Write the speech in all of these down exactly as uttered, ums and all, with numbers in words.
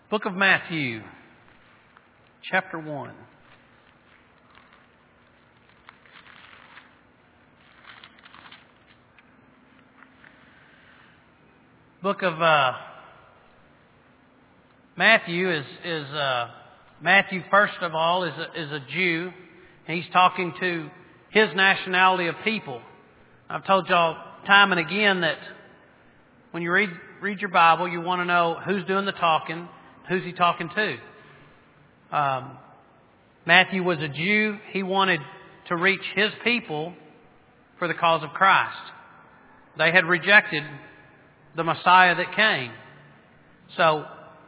Book of Matthew, chapter one. Book of uh, Matthew is is uh, Matthew. First of all, is a, is a Jew. And he's talking to his nationality of people. I've told y'all time and again that when you read read your Bible, you want to know who's doing the talking, who's he talking to. Um, Matthew was a Jew. He wanted to reach his people for the cause of Christ. They had rejected the Messiah that came. So,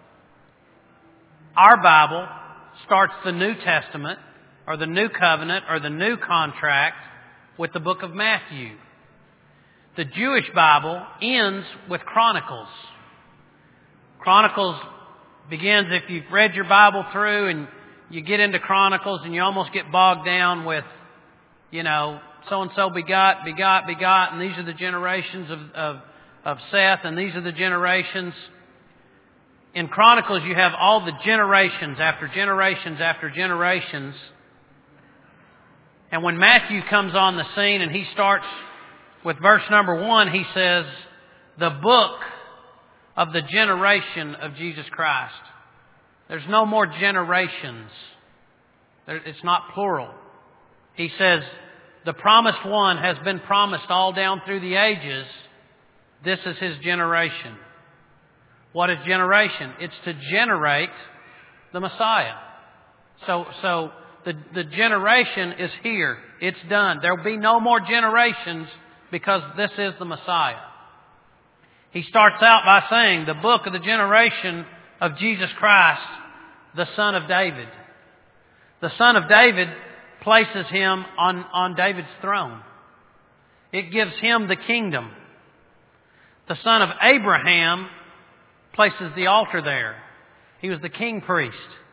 our Bible starts the New Testament, or the New Covenant, or the New Contract with the book of Matthew. The Jewish Bible ends with Chronicles. Chronicles begins, if you've read your Bible through and you get into Chronicles and you almost get bogged down with, you know, so-and-so begot, begot, begot, and these are the generations of, of, of Seth, and these are the generations. In Chronicles, you have all the generations after generations after generations. And when Matthew comes on the scene and he starts with verse number one, he says, the book of the generation of Jesus Christ. There's no more generations. It's not plural. He says, the promised one has been promised all down through the ages. This is his generation. What is generation? It's to generate the Messiah. So, so the, the generation is here. It's done. There will be no more generations because this is the Messiah. He starts out by saying the book of the generation of Jesus Christ, the Son of David. The Son of David places him on, on David's throne. It gives him the kingdom. The Son of Abraham places the altar there. He was the king priest.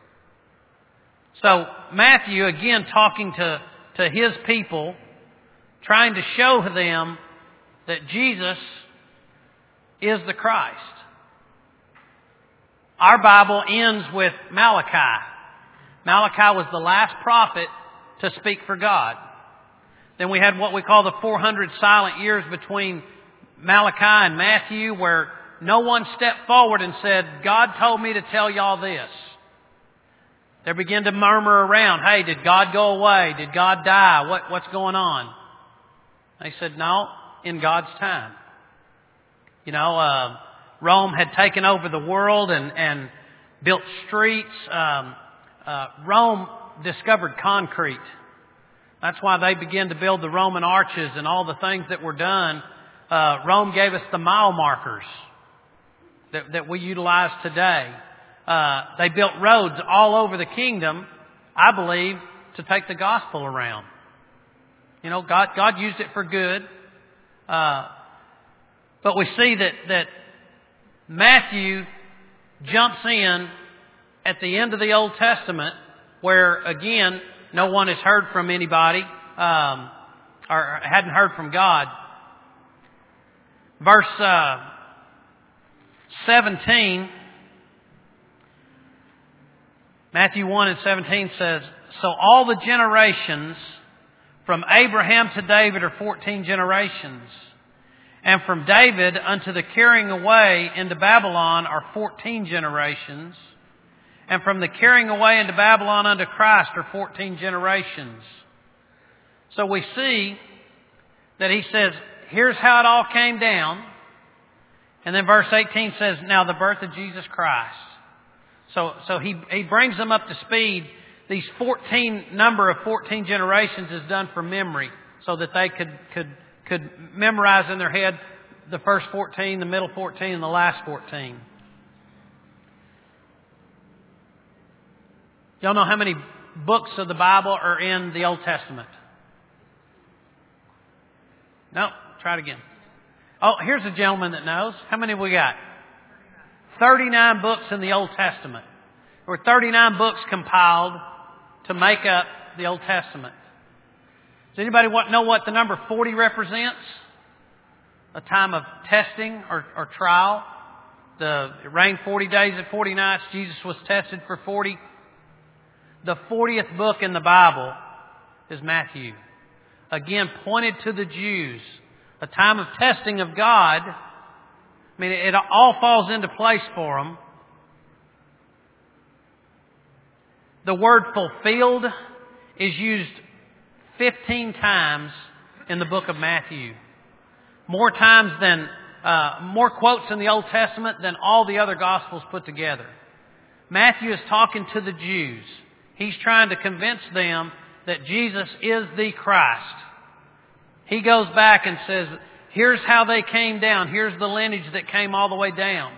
So Matthew, again, talking to, to his people, trying to show them that Jesus is the Christ. Our Bible ends with Malachi. Malachi was the last prophet to speak for God. Then we had what we call the four hundred silent years between Malachi and Matthew, where no one stepped forward and said, God told me to tell y'all this. They began to murmur around, hey, did God go away? Did God die? What, what's going on? They said, no, in God's time. You know, uh, Rome had taken over the world and, and built streets. Um, uh, Rome discovered concrete. That's why they began to build the Roman arches and all the things that were done. Uh, Rome gave us the mile markers that, that we utilize today. Uh, they built roads all over the kingdom, I believe, to take the gospel around. You know, God, God used it for good. Uh, but we see that, that Matthew jumps in at the end of the Old Testament where, again, no one has heard from anybody, um, or hadn't heard from God. Verse uh, seventeen, Matthew one and seventeen says, so all the generations from Abraham to David are fourteen generations. And from David unto the carrying away into Babylon are fourteen generations. And from the carrying away into Babylon unto Christ are fourteen generations. So we see that he says, here's how it all came down. And then verse eighteen says, now the birth of Jesus Christ. So, so he, he brings them up to speed. These fourteen, number of fourteen generations is done for memory so that they could, could, could memorize in their head the first fourteen, the middle fourteen, and the last fourteen. Y'all know how many books of the Bible are in the Old Testament? No, try it again. Oh, here's a gentleman that knows. How many we got? thirty-nine books in the Old Testament. There were thirty-nine books compiled to make up the Old Testament. Does anybody want, know what the number forty represents? A time of testing or, or trial. The, it rained forty days and forty nights. Jesus was tested for forty. The fortieth book in the Bible is Matthew. Again, pointed to the Jews. A time of testing of God. I mean, it all falls into place for them. The word fulfilled is used fifteen times in the book of Matthew. More times than, uh, more quotes in the Old Testament than all the other Gospels put together. Matthew is talking to the Jews. He's trying to convince them that Jesus is the Christ. He goes back and says, here's how they came down. Here's the lineage that came all the way down.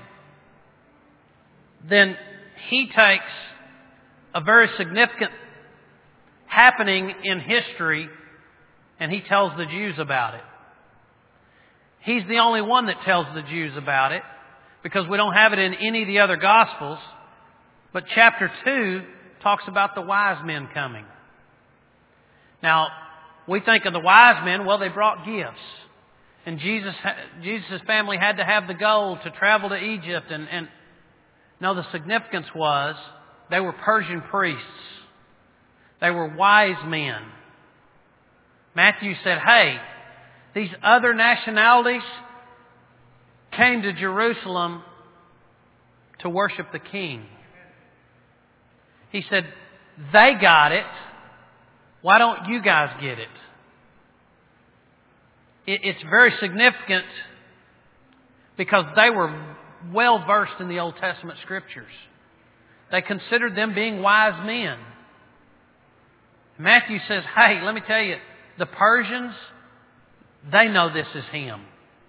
Then he takes a very significant happening in history and he tells the Jews about it. He's the only one that tells the Jews about it because we don't have it in any of the other Gospels. But chapter two talks about the wise men coming. Now, we think of the wise men, well, they brought gifts. And Jesus, Jesus' family had to have the gold to travel to Egypt. And, and no, the significance was they were Persian priests. They were wise men. Matthew said, hey, these other nationalities came to Jerusalem to worship the King. He said, they got it. Why don't you guys get it? it it's very significant because they were well versed in the Old Testament Scriptures. They considered them being wise men. Matthew says, hey, let me tell you, the Persians, they know this is Him.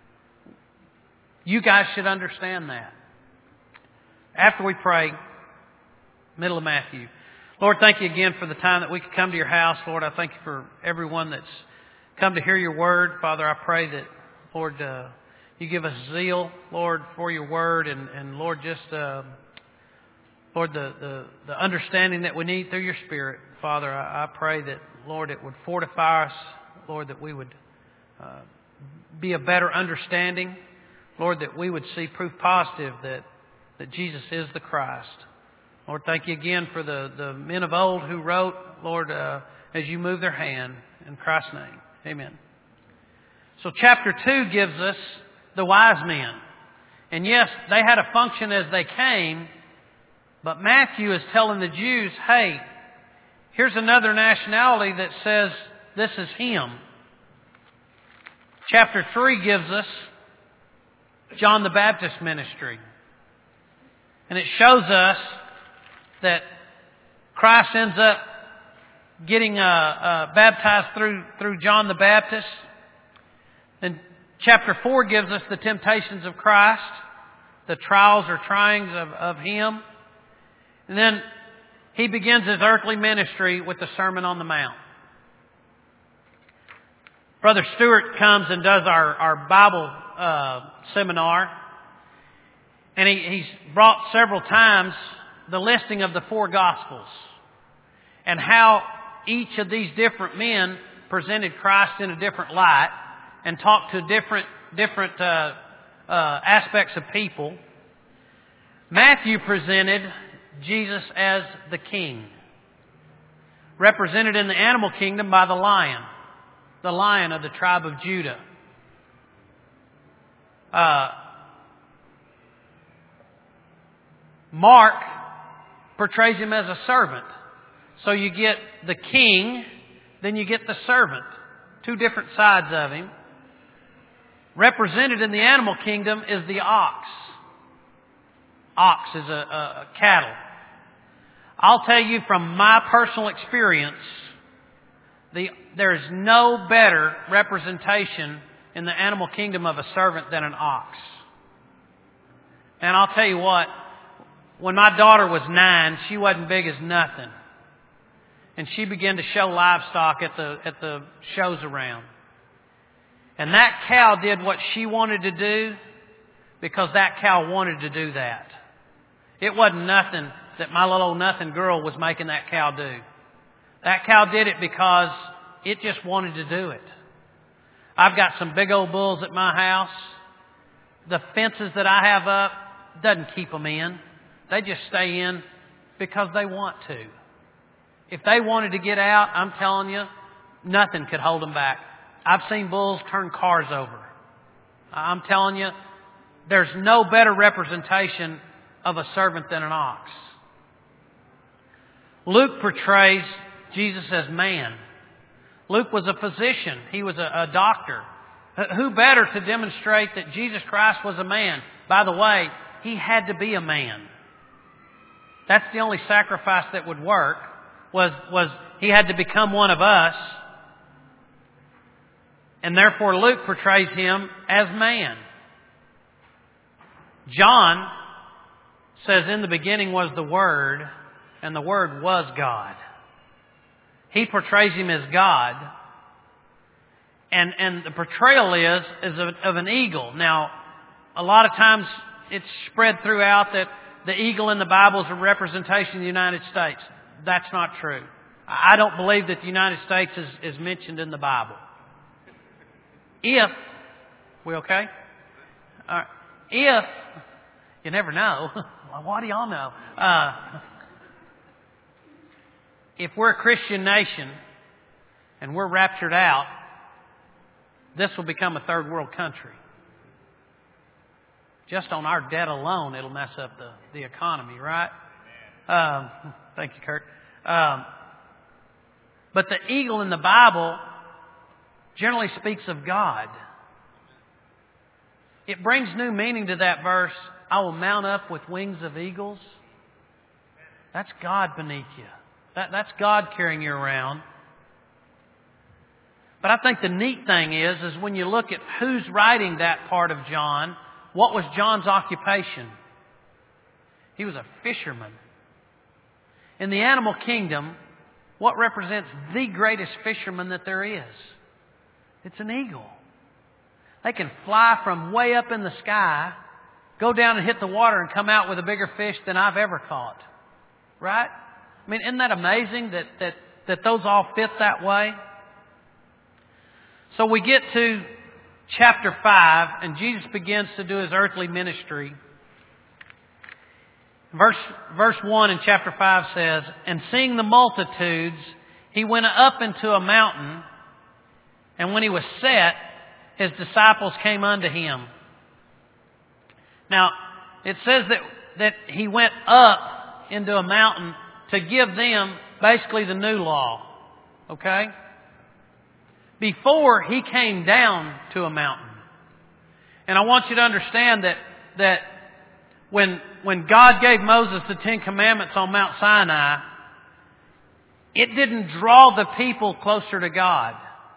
You guys should understand that. After we pray, middle of Matthew. Lord, thank you again for the time that we could come to your house. Lord, I thank you for everyone that's come to hear your word. Father, I pray that, Lord, uh, you give us zeal, Lord, for your word. And, and Lord, just, uh, Lord, the, the, the understanding that we need through your Spirit. Father, I, I pray that, Lord, it would fortify us. Lord, that we would uh, be a better understanding. Lord, that we would see proof positive that, that Jesus is the Christ. Lord, thank you again for the, the men of old who wrote, Lord, uh, as you move their hand. In Christ's name, amen. So chapter two gives us the wise men. And yes, they had a function as they came, but Matthew is telling the Jews, hey, here's another nationality that says this is Him. Chapter three gives us John the Baptist ministry. And it shows us that Christ ends up getting uh, uh, baptized through through John the Baptist. And chapter four gives us the temptations of Christ, the trials or tryings of, of Him. And then He begins His earthly ministry with the Sermon on the Mount. Brother Stewart comes and does our, our Bible uh, seminar. And he, he's brought several times the listing of the four Gospels and how each of these different men presented Christ in a different light and talked to different different uh, uh, aspects of people. Matthew presented Jesus as the King, represented in the animal kingdom by the lion, the lion of the tribe of Judah. Uh, Mark portrays Him as a servant. So you get the king, then you get the servant. Two different sides of Him. Represented in the animal kingdom is the ox. Ox is a, a, a cattle. I'll tell you from my personal experience, the, there is no better representation in the animal kingdom of a servant than an ox. And I'll tell you what, when my daughter was nine, she wasn't big as nothing. And she began to show livestock at the at the shows around. And that cow did what she wanted to do because that cow wanted to do that. It wasn't nothing that my little nothing girl was making that cow do. That cow did it because it just wanted to do it. I've got some big old bulls at my house. The fences that I have up, doesn't keep them in. They just stay in because they want to. If they wanted to get out, I'm telling you, nothing could hold them back. I've seen bulls turn cars over. I'm telling you, there's no better representation of a servant than an ox. Luke portrays Jesus as man. Luke was a physician. He was a, a doctor. Who better to demonstrate that Jesus Christ was a man? By the way, He had to be a man. That's the only sacrifice that would work, was, was He had to become one of us. And therefore Luke portrays Him as man. John says, in the beginning was the Word, and the Word was God. He portrays Him as God. And, and the portrayal is, is of, of an eagle. Now, a lot of times it's spread throughout that the eagle in the Bible is a representation of the United States. That's not true. I don't believe that the United States is, is mentioned in the Bible. If, we okay? All right. If, you never know. Well, what do y'all know? Uh, if we're a Christian nation and we're raptured out, this will become a third world country. Just on our debt alone, it'll mess up the, the economy, right? Um, thank you, Kurt. Um, but the eagle in the Bible generally speaks of God. It brings new meaning to that verse. I will mount up with wings of eagles. That's God beneath you. That, that's God carrying you around. But I think the neat thing is, is when you look at who's writing that part of John, what was John's occupation? He was a fisherman. In the animal kingdom, what represents the greatest fisherman that there is? It's an eagle. They can fly from way up in the sky, go down and hit the water and come out with a bigger fish than I've ever caught. Right? I mean, isn't that amazing that, that, that those all fit that way? So we get to chapter five, and Jesus begins to do His earthly ministry. Verse, verse one in chapter five says, and seeing the multitudes, He went up into a mountain, and when He was set, His disciples came unto Him. Now, it says that, that He went up into a mountain to give them basically the new law. Okay? Before He came down to a mountain. And I want you to understand that, that when, when God gave Moses the Ten Commandments on Mount Sinai, it didn't draw the people closer to God.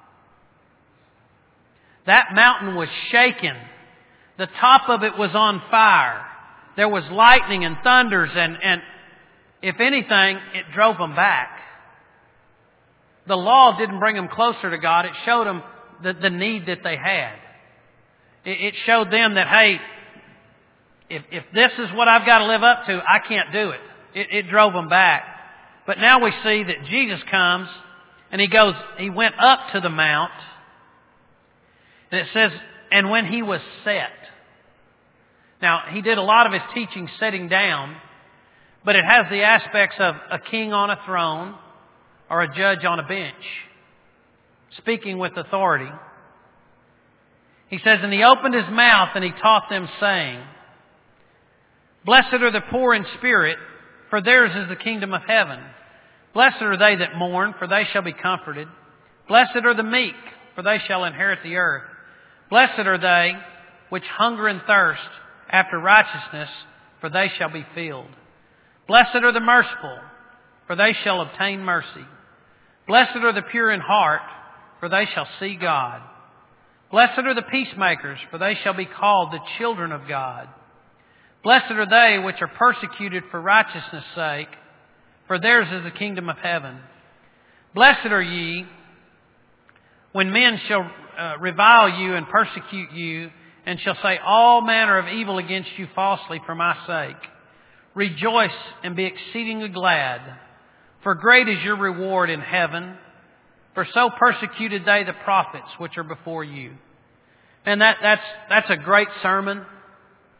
That mountain was shaken. The top of it was on fire. There was lightning and thunders, and, and if anything, it drove them back. The law didn't bring them closer to God. It showed them the, the need that they had. It, it showed them that, hey, if, if this is what I've got to live up to, I can't do it. It, it drove them back. But now we see that Jesus comes and He goes, He went up to the mount. And it says, and when He was set. Now, He did a lot of His teaching sitting down, but it has the aspects of a king on a throne or a judge on a bench, speaking with authority. He says, and He opened His mouth and He taught them, saying, blessed are the poor in spirit, for theirs is the kingdom of heaven. Blessed are they that mourn, for they shall be comforted. Blessed are the meek, for they shall inherit the earth. Blessed are they which hunger and thirst after righteousness, for they shall be filled. Blessed are the merciful, for they shall obtain mercy. Blessed are the pure in heart, for they shall see God. Blessed are the peacemakers, for they shall be called the children of God. Blessed are they which are persecuted for righteousness' sake, for theirs is the kingdom of heaven. Blessed are ye when men shall uh, revile you and persecute you, and shall say all manner of evil against you falsely for my sake. Rejoice and be exceedingly glad, for great is your reward in heaven. For so persecuted they the prophets which are before you. And that, that's, that's a great sermon.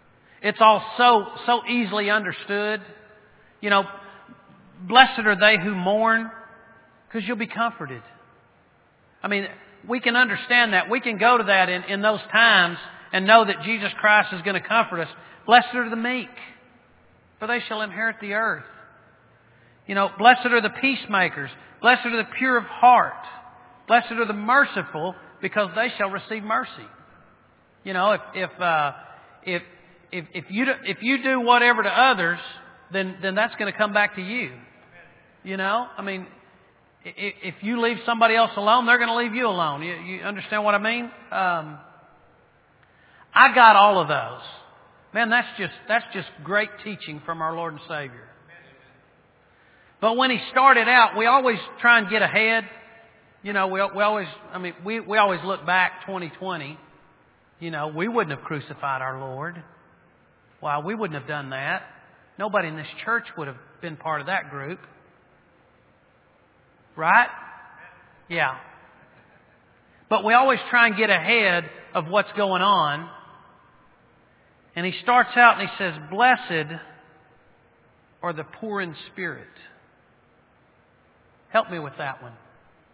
It's all so, so easily understood. You know, blessed are they who mourn, because you'll be comforted. I mean, we can understand that. We can go to that in, in those times and know that Jesus Christ is going to comfort us. Blessed are the meek, for they shall inherit the earth. You know, blessed are the peacemakers. Blessed are the pure of heart. Blessed are the merciful, because they shall receive mercy. You know, if if uh, if if if you do, if you do whatever to others, then then that's going to come back to you. You know, I mean, if you leave somebody else alone, they're going to leave you alone. You, you understand what I mean? Um, I got all of those. Man, that's just that's just great teaching from our Lord and Savior. But when He started out, we always try and get ahead. You know, we we always, I mean, we we always look back twenty twenty. You know, we wouldn't have crucified our Lord. Why, we wouldn't have done that. Nobody in this church would have been part of that group. Right? Yeah. But we always try and get ahead of what's going on. And He starts out and He says, blessed are the poor in spirit. Help me with that one,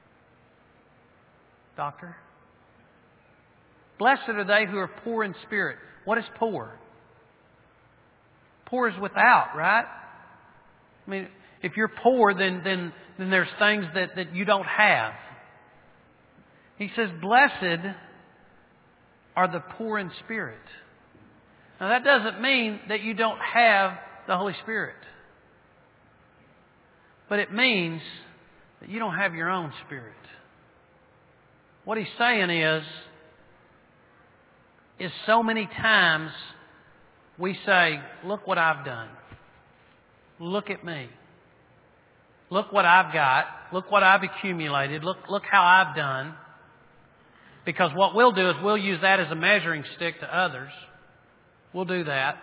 Doctor. Blessed are they who are poor in spirit. What is poor? Poor is without, right? I mean, if you're poor, then then then there's things that, that you don't have. He says, blessed are the poor in spirit. Now that doesn't mean that you don't have the Holy Spirit. But it means that you don't have your own spirit. What He's saying is, is so many times we say, look what I've done. Look at me. Look what I've got. Look what I've accumulated. Look, look how I've done. Because what we'll do is we'll use that as a measuring stick to others. We'll do that.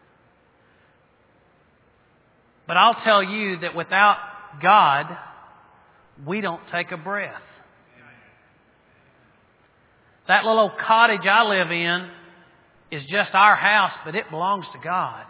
But I'll tell you that without God, we don't take a breath. That little old cottage I live in is just our house, but it belongs to God.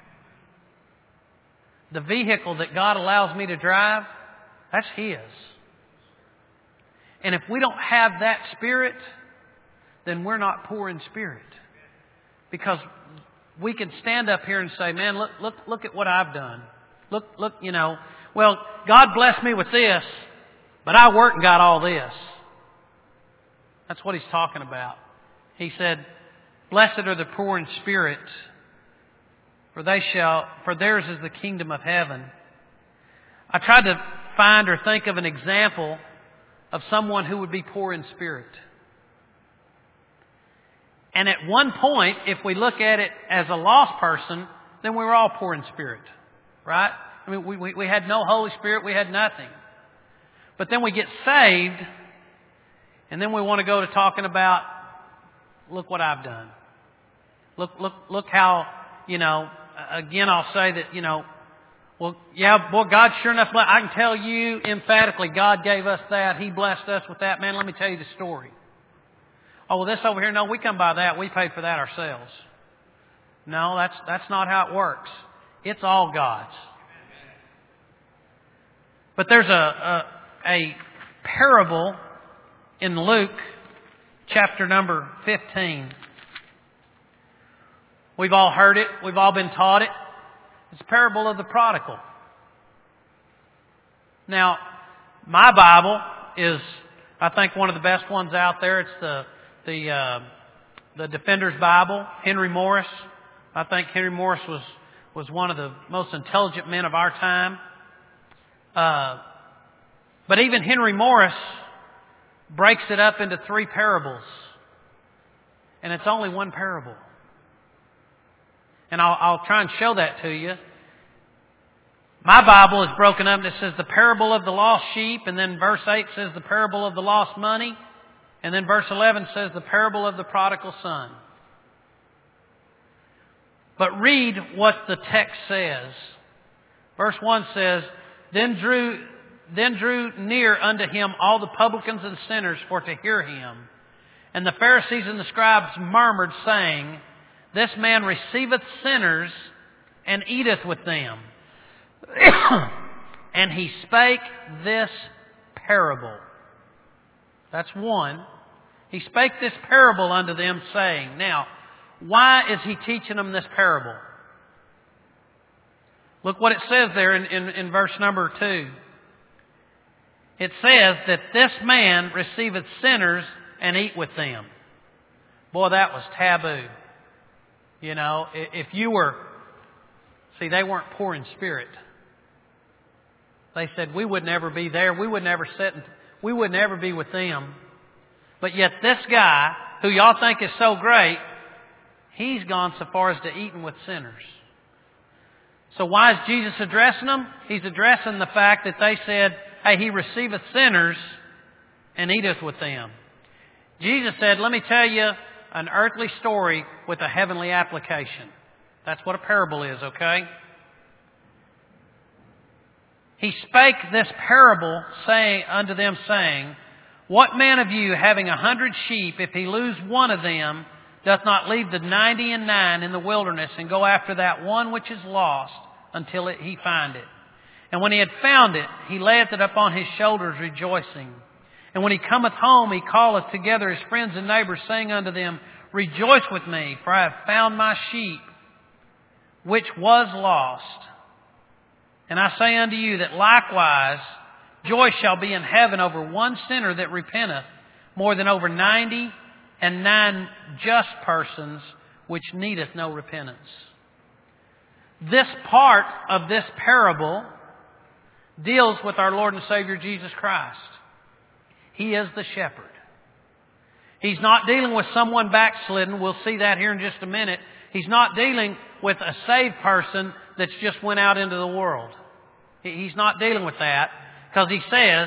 The vehicle that God allows me to drive, that's His. And if we don't have that spirit, then we're not poor in spirit. Because we can stand up here and say, man, look, look, look at what I've done. Look, look, you know, well, God blessed me with this, but I worked and got all this. That's what He's talking about. He said, blessed are the poor in spirit, for they shall, for theirs is the kingdom of heaven. I tried to find or think of an example of someone who would be poor in spirit. And at one point, if we look at it as a lost person, then we were all poor in spirit. Right? I mean, we, we, we had no Holy Spirit. We had nothing. But then we get saved, and then we want to go to talking about, look what I've done. Look, look, look how, you know, again, I'll say that, you know, well, yeah, boy, God sure enough, I can tell you emphatically, God gave us that. He blessed us with that. Man, let me tell you the story. Oh, well, this over here, no, we come by that. We paid for that ourselves. No, that's, that's not how it works. It's all God's. But there's a, a, a parable in Luke chapter number fifteen. We've all heard it. We've all been taught it. It's a parable of the prodigal. Now, my Bible is, I think, one of the best ones out there. It's the the uh, the Defender's Bible, Henry Morris. I think Henry Morris was was one of the most intelligent men of our time. Uh, but even Henry Morris breaks it up into three parables. And it's only one parable. And I'll, I'll try and show that to you. My Bible is broken up and it says the parable of the lost sheep. And then verse eight says the parable of the lost money. And then verse eleven says the parable of the prodigal son. But read what the text says. Verse one says, Then drew, then drew near unto him all the publicans and sinners for to hear him. And the Pharisees and the scribes murmured, saying, this man receiveth sinners and eateth with them. And he spake this parable. That's one. He spake this parable unto them, saying. Now, why is he teaching them this parable? Look what it says there in, in, in verse number two. It says that this man receiveth sinners and eat with them. Boy, that was taboo. You know, if you were... See, they weren't poor in spirit. They said, we would never be there. We would never sit... We would never be with them. But yet this guy, who y'all think is so great, he's gone so far as to eating with sinners. So why is Jesus addressing them? He's addressing the fact that they said, hey, he receiveth sinners and eateth with them. Jesus said, let me tell you an earthly story with a heavenly application. That's what a parable is, okay? He spake this parable saying unto them, saying, what man of you, having a hundred sheep, if he lose one of them, doth not leave the ninety and nine in the wilderness, and go after that one which is lost, until it, he find it? And when he had found it, he layeth it upon his shoulders, rejoicing. And when he cometh home, he calleth together his friends and neighbors, saying unto them, rejoice with me, for I have found my sheep, which was lost. And I say unto you that likewise joy shall be in heaven over one sinner that repenteth, more than over ninety and nine just persons which needeth no repentance. This part of this parable deals with our Lord and Savior Jesus Christ. He is the shepherd. He's not dealing with someone backslidden. We'll see that here in just a minute. He's not dealing with a saved person that's just went out into the world. He's not dealing with that, because he says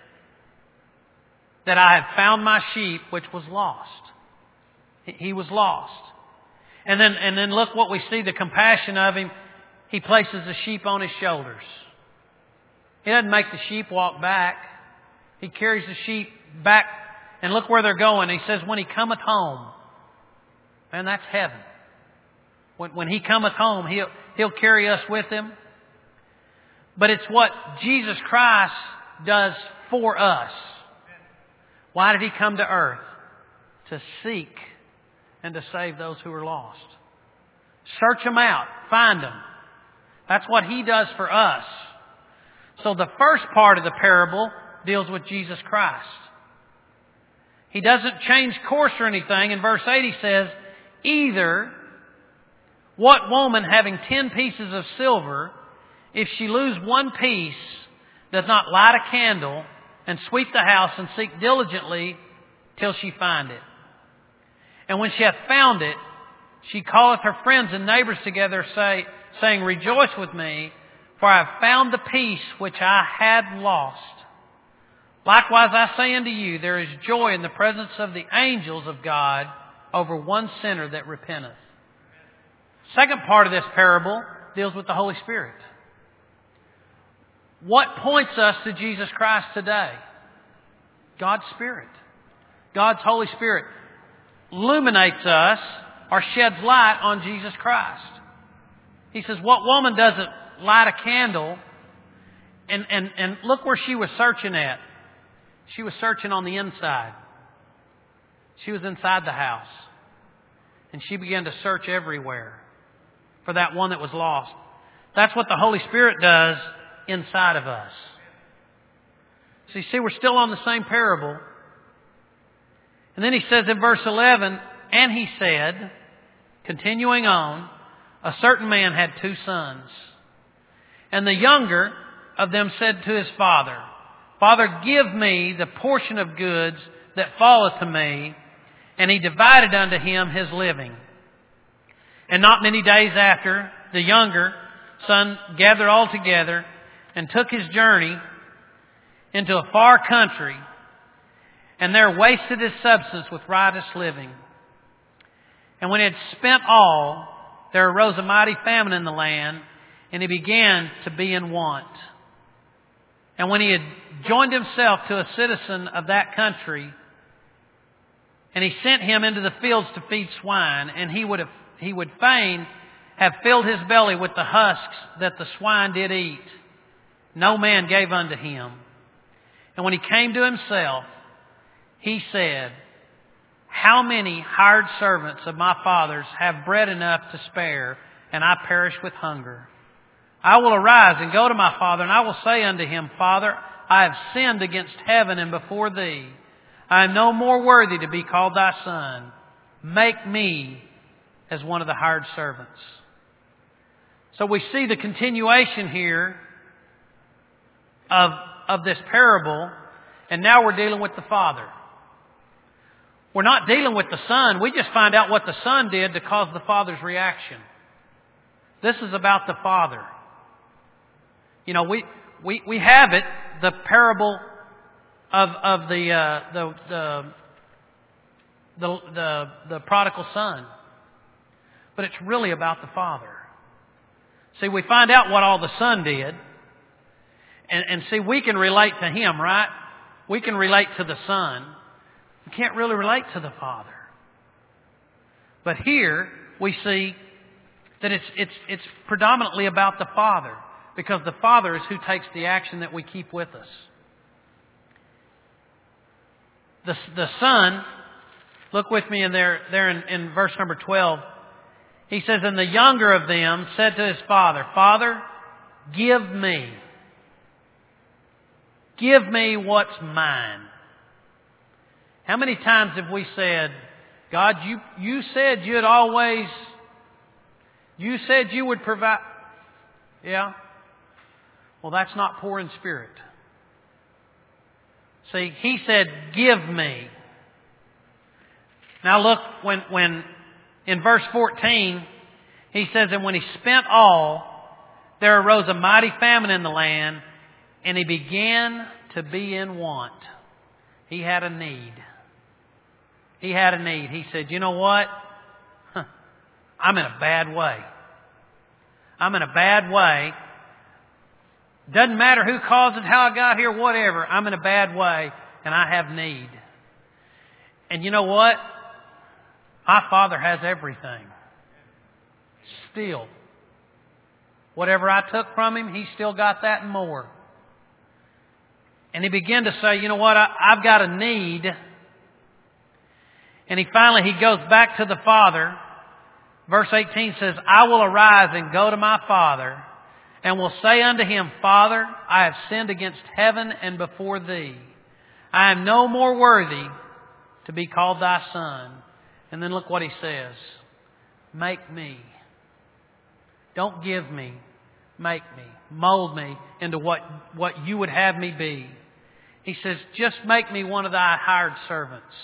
that I have found my sheep which was lost. He was lost. And then, and then look what we see, the compassion of him. He places the sheep on his shoulders. He doesn't make the sheep walk back. He carries the sheep back, and look where they're going. He says, when he cometh home. Man, that's heaven. When, when he cometh home, he'll, he'll carry us with him. But it's what Jesus Christ does for us. Why did he come to earth? To seek and to save those who are lost. Search them out. Find them. That's what he does for us. So the first part of the parable deals with Jesus Christ. He doesn't change course or anything. In verse eight he says, either what woman having ten pieces of silver, if she lose one piece, doth not light a candle and sweep the house and seek diligently till she find it? And when she hath found it, she calleth her friends and neighbors together, say, saying, rejoice with me, for I have found the piece which I had lost. Likewise I say unto you, there is joy in the presence of the angels of God over one sinner that repenteth. Second part of this parable deals with the Holy Spirit. What points us to Jesus Christ today? God's Spirit. God's Holy Spirit illuminates us or sheds light on Jesus Christ. He says, what woman doesn't light a candle? And, and, and look where she was searching at. She was searching on the inside. She was inside the house. And she began to search everywhere for that one that was lost. That's what the Holy Spirit does inside of us. So you see, we're still on the same parable. And then he says in verse eleven, and he said, continuing on, a certain man had two sons. And the younger of them said to his father, Father, give me the portion of goods that falleth to me. And he divided unto him his living. And not many days after, the younger son gathered all together and took his journey into a far country, and there wasted his substance with riotous living. And when he had spent all, there arose a mighty famine in the land, and he began to be in want. And when he had joined himself to a citizen of that country, and he sent him into the fields to feed swine, and he would have he would fain have filled his belly with the husks that the swine did eat. No man gave unto him. And when he came to himself, he said, how many hired servants of my father's have bread enough to spare, and I perish with hunger? I will arise and go to my father, and I will say unto him, Father, I have sinned against heaven and before thee. I am no more worthy to be called thy son. Make me as one of the hired servants. So we see the continuation here of, of this parable, and now we're dealing with the father. We're not dealing with the son. We just find out what the son did to cause the father's reaction. This is about the father. You know, we we, we have it, the parable of of the uh, the, the the the the prodigal son, but it's really about the father. See, we find out what all the son did, and, and see, we can relate to him, right? We can relate to the son. We can't really relate to the father. But here we see that it's it's it's predominantly about the father, because the father is who takes the action that we keep with us. The the son, look with me in there there in, in verse number twelve. He says, and the younger of them said to his father, Father, give me. Give me what's mine. How many times have we said, God, you, you said you'd always, you said you would provide. Yeah? Well, that's not poor in spirit. See, he said, give me. Now look, when, when, in verse fourteen, he says, and when he spent all, there arose a mighty famine in the land, and he began to be in want. He had a need. He had a need. He said, you know what? Huh, I'm in a bad way. I'm in a bad way. Doesn't matter who caused it, how I got here, whatever. I'm in a bad way, and I have need. And you know what? My father has everything. Still. Whatever I took from him, he still got that and more. And he began to say, you know what, I, I've got a need. And he finally, he goes back to the father. Verse eighteen says, I will arise and go to my father, and will say unto him, Father, I have sinned against heaven and before thee. I am no more worthy to be called thy son. And then look what he says. Make me. Don't give me. Make me. Mold me into what, what you would have me be. He says, just make me one of thy hired servants.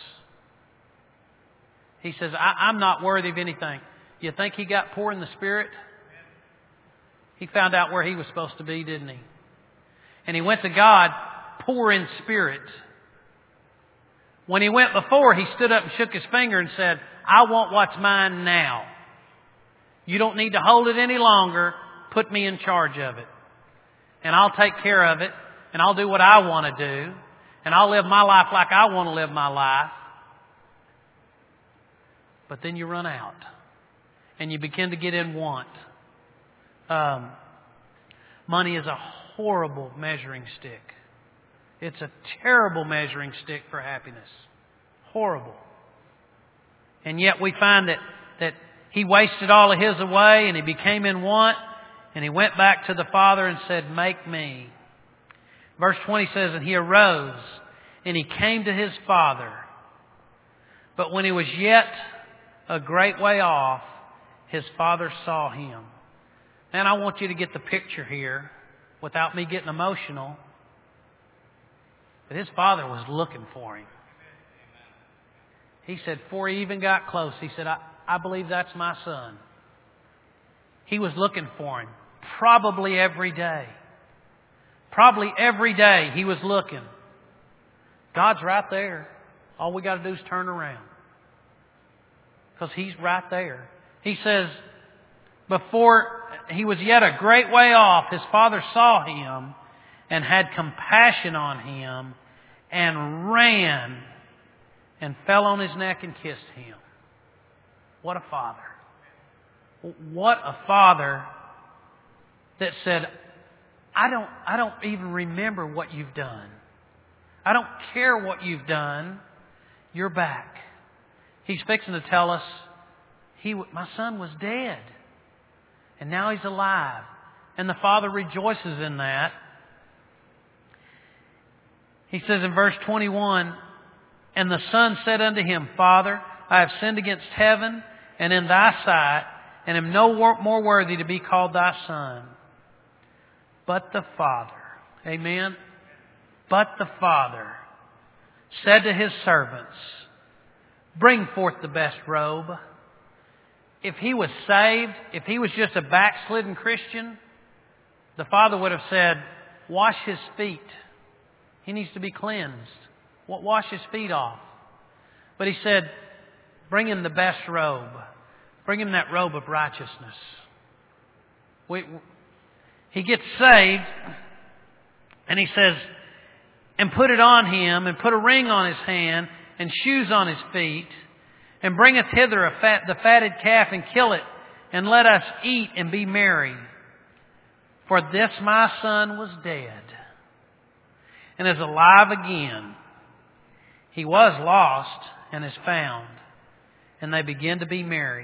He says, I, I'm not worthy of anything. You think he got poor in the spirit? He found out where he was supposed to be, didn't he? And he went to God poor in spirit. When he went before, he stood up and shook his finger and said, I want what's mine now. You don't need to hold it any longer. Put me in charge of it. And I'll take care of it. And I'll do what I want to do. And I'll live my life like I want to live my life. But then you run out. And you begin to get in want. Um, money is a horrible measuring stick. It's a terrible measuring stick for happiness. Horrible. And yet we find that, that he wasted all of his away and he became in want. And he went back to the father and said, make me. Verse twenty says, and he arose and he came to his father. But when he was yet a great way off, his father saw him. And I want you to get the picture here without me getting emotional. But his father was looking for him. He said, before he even got close, he said, I, I believe that's my son. He was looking for him. Probably every day. Probably every day he was looking. God's right there. All we got to do is turn around. Because he's right there. He says, before he was yet a great way off, his father saw him and had compassion on him and ran and fell on his neck and kissed him. What a father. What a father that said, I don't, I don't even remember what you've done. I don't care what you've done. You're back. He's fixing to tell us, he, my son was dead. And now he's alive. And the father rejoices in that. He says in verse twenty-one, and the son said unto him, Father, I have sinned against heaven and in thy sight, and am no more worthy to be called thy son. But the father, amen? But the father said to his servants, bring forth the best robe. If he was saved, if he was just a backslidden Christian, the father would have said, wash his feet. He needs to be cleansed. Wash his feet off. But he said, bring him the best robe. Bring him that robe of righteousness. We, he gets saved, and he says, and put it on him, and put a ring on his hand, and shoes on his feet, and bringeth hither a fat, the fatted calf, and kill it, and let us eat and be merry. For this my son was dead, and is alive again. He was lost, and is found. And they begin to be merry.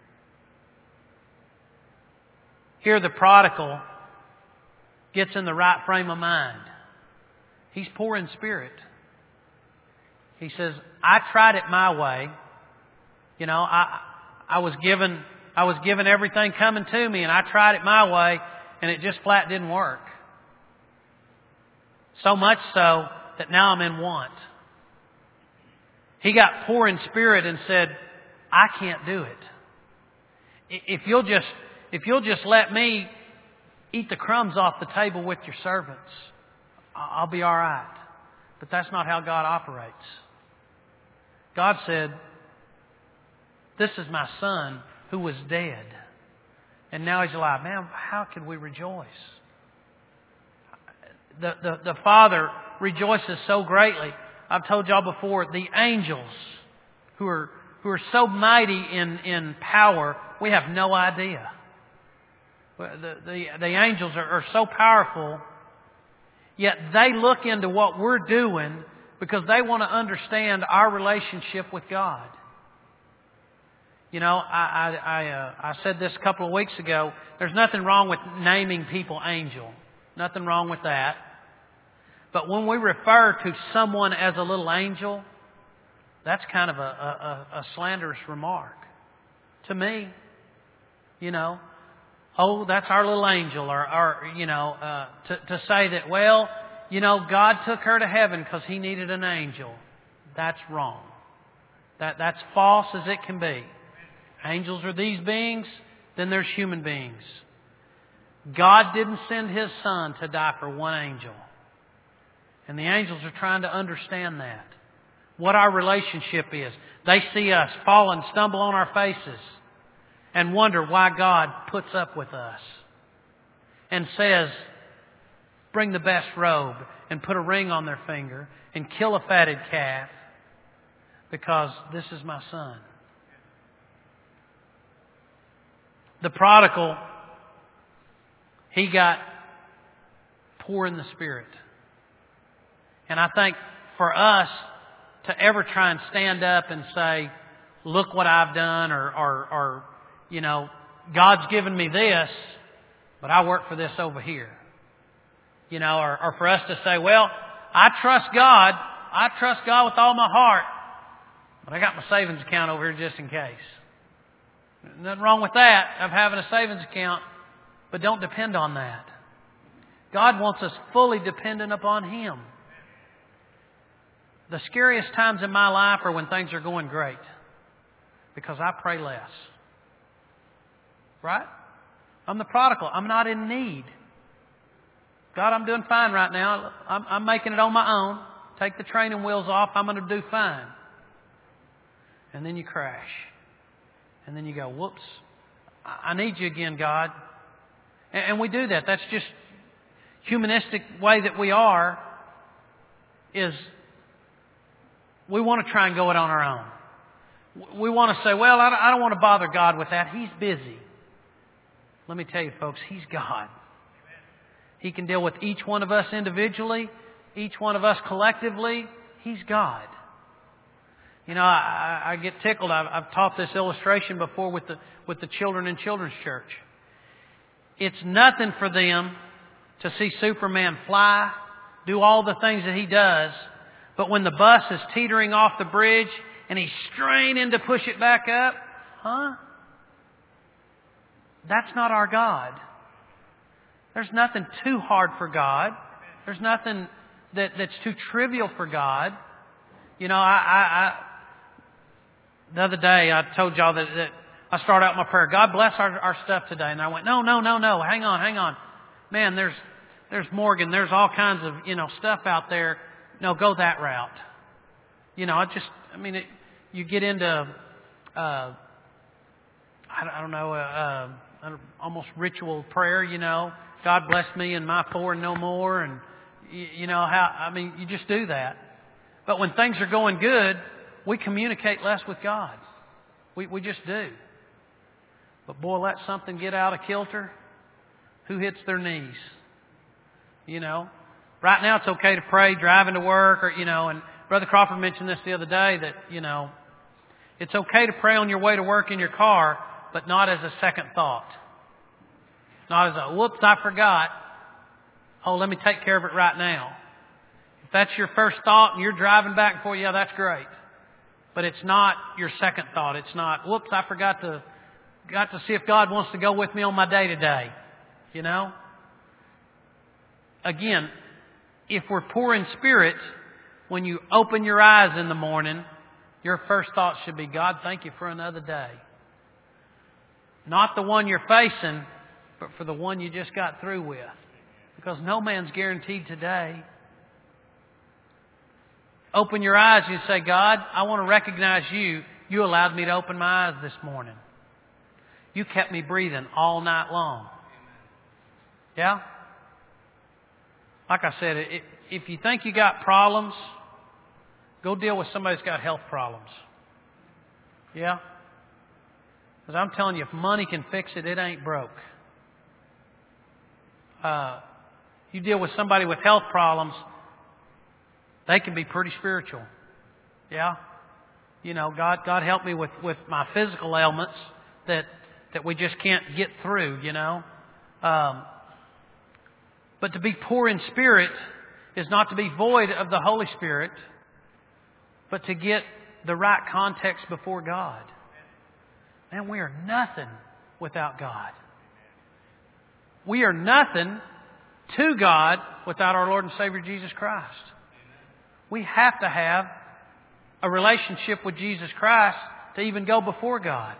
Here the prodigal gets in the right frame of mind. He's poor in spirit. He says, I tried it my way. You know, I I was given I was given everything coming to me, and I tried it my way, and it just flat didn't work. So much so that now I'm in want. He got poor in spirit and said, I can't do it. If you'll just if you'll just let me eat the crumbs off the table with your servants, I'll be all right. But that's not how God operates. God said, this is my son who was dead, and now he's alive. Man, how could we rejoice? The, the, the Father rejoices so greatly. I've told y'all before, the angels who are who are so mighty in, in power, we have no idea. The, the, the angels are, are so powerful, yet they look into what we're doing because they want to understand our relationship with God. You know, I I I, uh, I said this a couple of weeks ago. There's nothing wrong with naming people angel. Nothing wrong with that. But when we refer to someone as a little angel, that's kind of a, a, a slanderous remark to me. You know, oh, that's our little angel, or, or you know, uh, to, to say that, well, you know, God took her to heaven because He needed an angel. That's wrong. That that's false as it can be. Angels are these beings, then there's human beings. God didn't send His Son to die for one angel. And the angels are trying to understand that. What our relationship is. They see us fall and stumble on our faces and wonder why God puts up with us. And says, bring the best robe and put a ring on their finger and kill a fatted calf because this is my son. The prodigal, he got poor in the spirit. And I think for us to ever try and stand up and say, look what I've done, or, or, or, you know, God's given me this, but I work for this over here. You know, or, or for us to say, well, I trust God. I trust God with all my heart, but I got my savings account over here just in case. Nothing wrong with that, of having a savings account, but don't depend on that. God wants us fully dependent upon Him. The scariest times in my life are when things are going great, because I pray less. Right? I'm the prodigal. I'm not in need. God, I'm doing fine right now. I'm, I'm making it on my own. Take the training wheels off. I'm going to do fine. And then you crash. And then you go, whoops, I need you again, God. And, and we do that. That's just humanistic way that we are, is we want to try and go it on our own. We want to say, well, I don't want to bother God with that. He's busy. Let me tell you, folks, He's God. He can deal with each one of us individually, each one of us collectively. He's God. You know, I, I get tickled. I've, I've taught this illustration before with the with the children in children's church. It's nothing for them to see Superman fly, do all the things that he does, but when the bus is teetering off the bridge and he's straining to push it back up, huh? That's not our God. There's nothing too hard for God. There's nothing that, that's too trivial for God. You know, I, I, I the other day I told y'all that, that I started out my prayer, God bless our, our stuff today. And I went, no, no, no, no, hang on, hang on. Man, there's there's Morgan, there's all kinds of, you know, stuff out there. No, go that route. You know, I just, I mean, it, you get into, uh, I, I don't know, uh, uh, almost ritual prayer, you know. God bless me and my four and no more. And, you, you know, how, I mean, you just do that. But when things are going good, we communicate less with God. We we just do. But boy, let something get out of kilter. Who hits their knees? You know, right now it's okay to pray driving to work, or you know. And Brother Crawford mentioned this the other day that you know, it's okay to pray on your way to work in your car, but not as a second thought. Not as a whoops, I forgot. Oh, let me take care of it right now. If that's your first thought and you're driving back and forth, yeah, that's great. But it's not your second thought. It's not, whoops, I forgot to got to see if God wants to go with me on my day to day. You know? Again, if we're poor in spirit, when you open your eyes in the morning, your first thought should be, God, thank you for another day. Not the one you're facing, but for the one you just got through with. Because no man's guaranteed today. Open your eyes and say, God, I want to recognize you. You allowed me to open my eyes this morning. You kept me breathing all night long. Yeah? Like I said, if you think you got problems, go deal with somebody that's got health problems. Yeah? Because I'm telling you, if money can fix it, it ain't broke. Uh, you deal with somebody with health problems, they can be pretty spiritual. Yeah? You know, God God help me with, with my physical ailments that, that we just can't get through, you know. Um, but to be poor in spirit is not to be void of the Holy Spirit, but to get the right context before God. Man, we are nothing without God. We are nothing to God without our Lord and Savior Jesus Christ. We have to have a relationship with Jesus Christ to even go before God.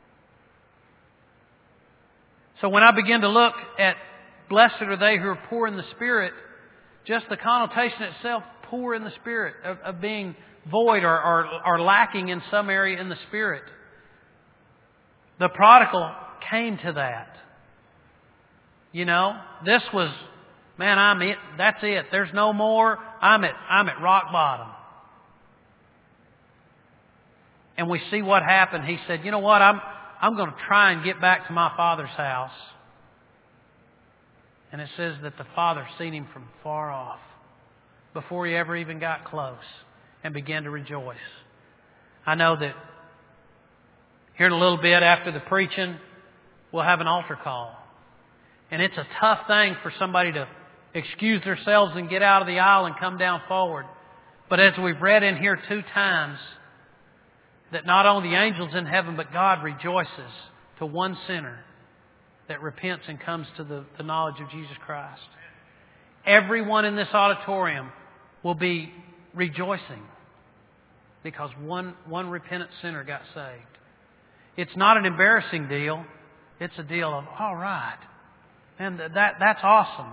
So when I begin to look at blessed are they who are poor in the Spirit, just the connotation itself, poor in the Spirit, of, of being void or, or, or lacking in some area in the Spirit. The prodigal came to that. You know, this was, man, I'm it. That's it. There's no more. I'm at, I'm at rock bottom. And we see what happened. He said, you know what? I'm, I'm going to try and get back to my father's house. And it says that the father seen him from far off before he ever even got close and began to rejoice. I know that here in a little bit after the preaching, we'll have an altar call. And it's a tough thing for somebody to excuse themselves and get out of the aisle and come down forward. But as we've read in here two times, that not only the angels in heaven, but God rejoices to one sinner that repents and comes to the, the knowledge of Jesus Christ. Everyone in this auditorium will be rejoicing because one, one repentant sinner got saved. It's not an embarrassing deal. It's a deal of, all right, and that, that's awesome.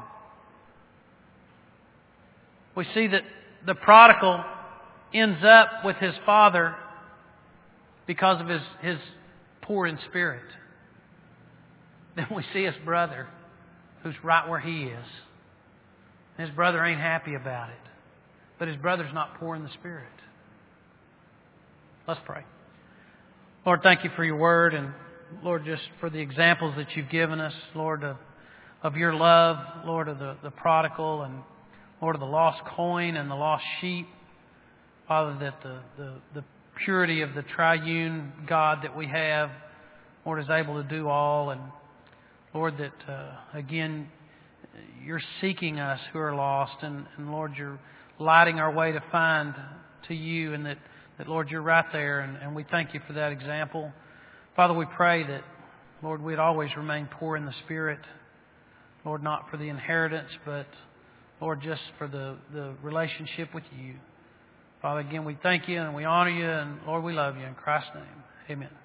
We see that the prodigal ends up with his father because of his, his poor in spirit. Then we see his brother who's right where he is. His brother ain't happy about it. But his brother's not poor in the spirit. Let's pray. Lord, thank you for your word, and Lord, just for the examples that you've given us, Lord, of, of your love, Lord, of the, the prodigal, and Lord, of the lost coin and the lost sheep. Father, that the, the, the purity of the triune God that we have, Lord, is able to do all. And Lord, that uh, again, you're seeking us who are lost, and, and Lord, you're lighting our way to find to you, and that, that Lord, you're right there, and, and we thank you for that example. Father, we pray that, Lord, we'd always remain poor in the Spirit, Lord, not for the inheritance, but Lord, just for the, the relationship with you. Father, again, we thank you and we honor you, and Lord, we love you. In Christ's name, amen.